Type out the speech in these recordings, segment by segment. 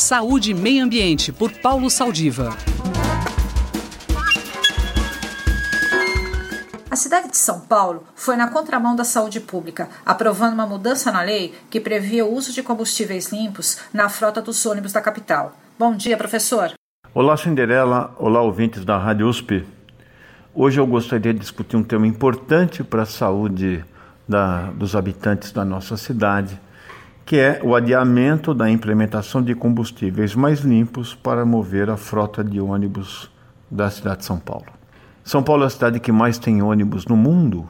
Saúde e Meio Ambiente, por Paulo Saldiva. A cidade de São Paulo foi na contramão da saúde pública, aprovando uma mudança na lei que previa o uso de combustíveis limpos na frota dos ônibus da capital. Bom dia, professor. Olá, Cinderela. Olá, ouvintes da Rádio USP. Hoje eu gostaria de discutir um tema importante para a saúde dos habitantes da nossa cidade, que é o adiamento da implementação de combustíveis mais limpos para mover a frota de ônibus da cidade de São Paulo. São Paulo é a cidade que mais tem ônibus no mundo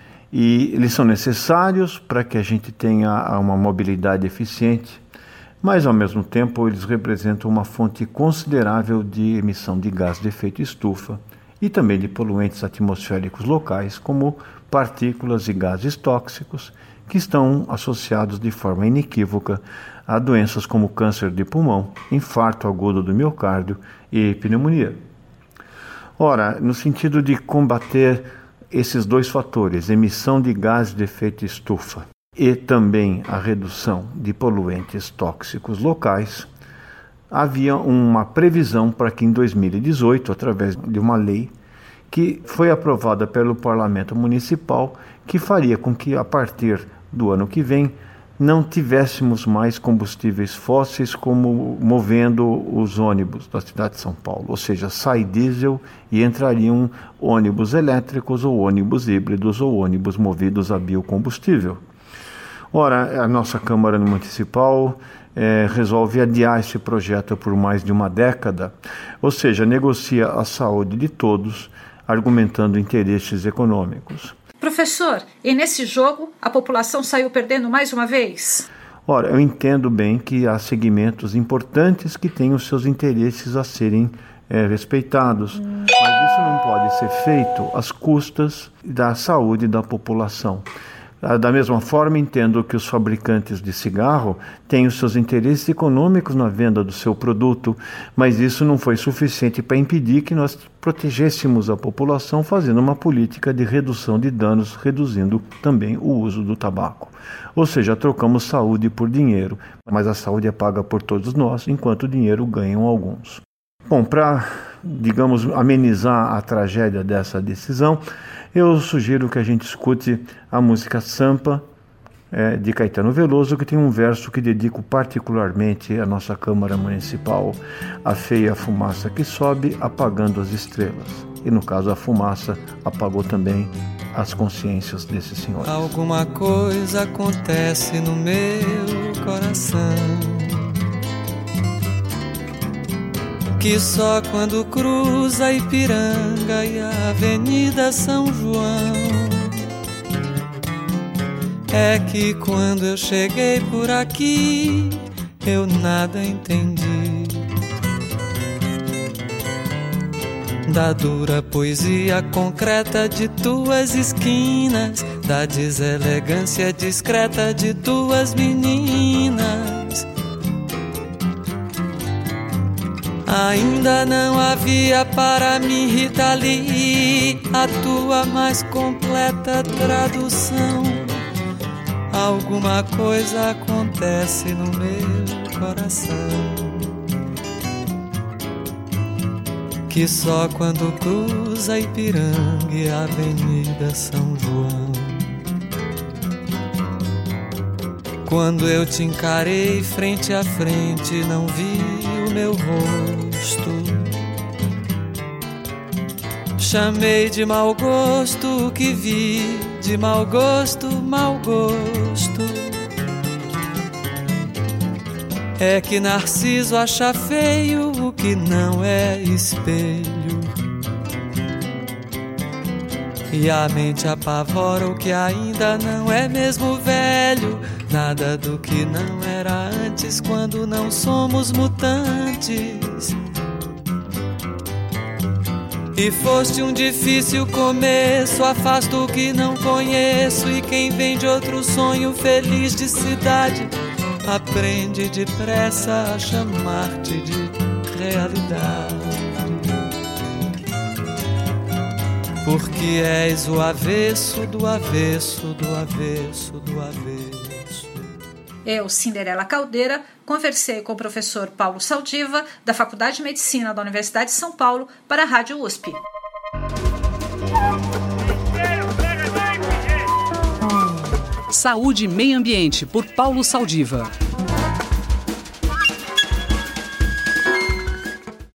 e eles são necessários para que a gente tenha uma mobilidade eficiente, mas ao mesmo tempo eles representam uma fonte considerável de emissão de gás de efeito estufa e também de poluentes atmosféricos locais, como partículas e gases tóxicos, que estão associados de forma inequívoca a doenças como câncer de pulmão, infarto agudo do miocárdio e pneumonia. Ora, no sentido de combater esses dois fatores, emissão de gases de efeito estufa e também a redução de poluentes tóxicos locais, havia uma previsão para que em 2018, através de uma lei que foi aprovada pelo Parlamento Municipal, que faria com que a partir do ano que vem não tivéssemos mais combustíveis fósseis como movendo os ônibus da cidade de São Paulo, ou seja, sai diesel e entrariam ônibus elétricos ou ônibus híbridos ou ônibus movidos a biocombustível. Ora, a nossa Câmara Municipal resolve adiar esse projeto por mais de uma década, ou seja, negocia a saúde de todos, argumentando interesses econômicos. Professor, e nesse jogo a população saiu perdendo mais uma vez? Ora, eu entendo bem que há segmentos importantes que têm os seus interesses a serem respeitados, mas isso não pode ser feito às custas da saúde da população. Da mesma forma, entendo que os fabricantes de cigarro têm os seus interesses econômicos na venda do seu produto, mas isso não foi suficiente para impedir que nós protegêssemos a população fazendo uma política de redução de danos, reduzindo também o uso do tabaco. Ou seja, trocamos saúde por dinheiro, mas a saúde é paga por todos nós, enquanto o dinheiro ganham alguns. Bom, para, amenizar a tragédia dessa decisão, eu sugiro que a gente escute a música Sampa, de Caetano Veloso, que tem um verso que dedico particularmente à nossa Câmara Municipal: a feia fumaça que sobe, apagando as estrelas. E no caso, a fumaça apagou também as consciências desses senhores. Alguma coisa acontece no meu coração, que só quando cruza Ipiranga e a Avenida São João é que quando eu cheguei por aqui eu nada entendi da dura poesia concreta de tuas esquinas, da deselegância discreta de tuas meninas. Ainda não havia para mim, Rita Lee, a tua mais completa tradução. Alguma coisa acontece no meu coração, que só quando cruza Ipiranga e a Avenida São João, quando eu te encarei frente a frente, não vi o meu rosto. Chamei de mau gosto o que vi, de mau gosto, mau gosto. É que Narciso acha feio o que não é espelho, e a mente apavora o que ainda não é mesmo velho. Nada do que não era antes, quando não somos mutantes. E foste um difícil começo, afasto o que não conheço, e quem vem de outro sonho feliz de cidade aprende depressa a chamar-te de realidade. Porque és o avesso do avesso do avesso do avesso. Eu, Cinderela Caldeira, conversei com o professor Paulo Saldiva, da Faculdade de Medicina da Universidade de São Paulo, para a Rádio USP. Saúde e Meio Ambiente, por Paulo Saldiva.